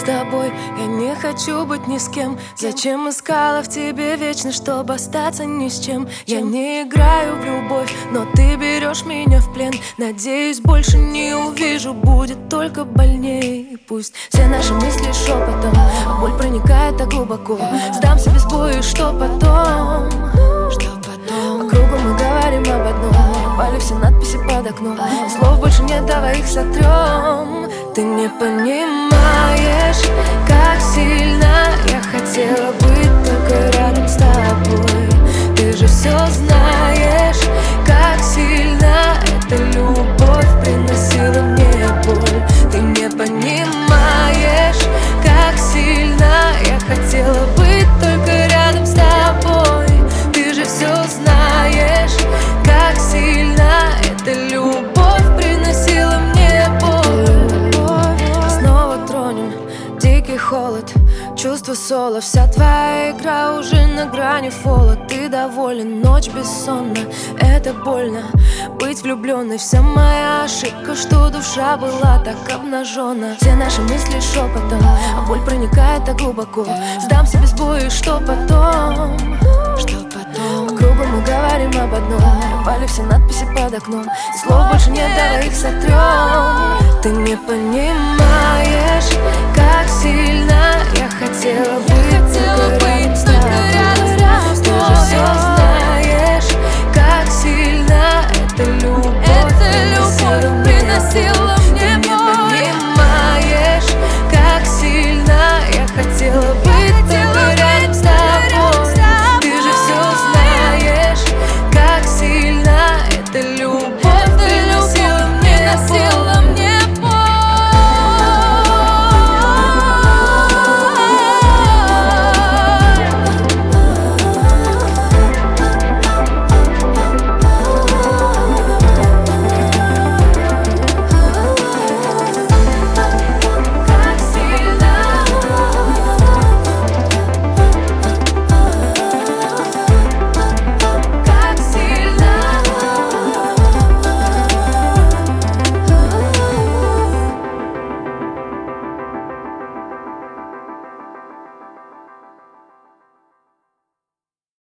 тобой, я не хочу быть ни с кем. Зачем искала в тебе вечно, чтобы остаться ни с чем? Я не играю в любовь, но ты берешь меня в плен. Надеюсь, больше не увижу, будет только больней. Пусть все наши мысли шепотом, а боль проникает так глубоко. Сдамся без боя, что потом? По кругу мы говорим об одном. Пропали все надписи под окном. Слов больше нет, давай их сотрем. Ты не понимаешь, как сильно я хотела быть только рядом с тобой. Ты же все знаешь, как сильно эта любовь приносила мне боль. Ты не понимаешь, как сильно я хотела быть только рядом с тобой. Ты же все знаешь, как сильно эта любовь приносила мне боль. Снова тронем дикий холод, чувство соло. Вся твоя игра уже на грани фола. Ты доволен, ночь бессонна, это больно быть влюбленной. Вся моя ошибка, что душа была так обнажена. Все наши мысли шепотом, а боль проникает так глубоко. Сдамся без боя, что потом? По кругу мы говорим об одном. Пропали все надписи под окном. Слов больше нет, давай их сотрем. Ты не понимаешь,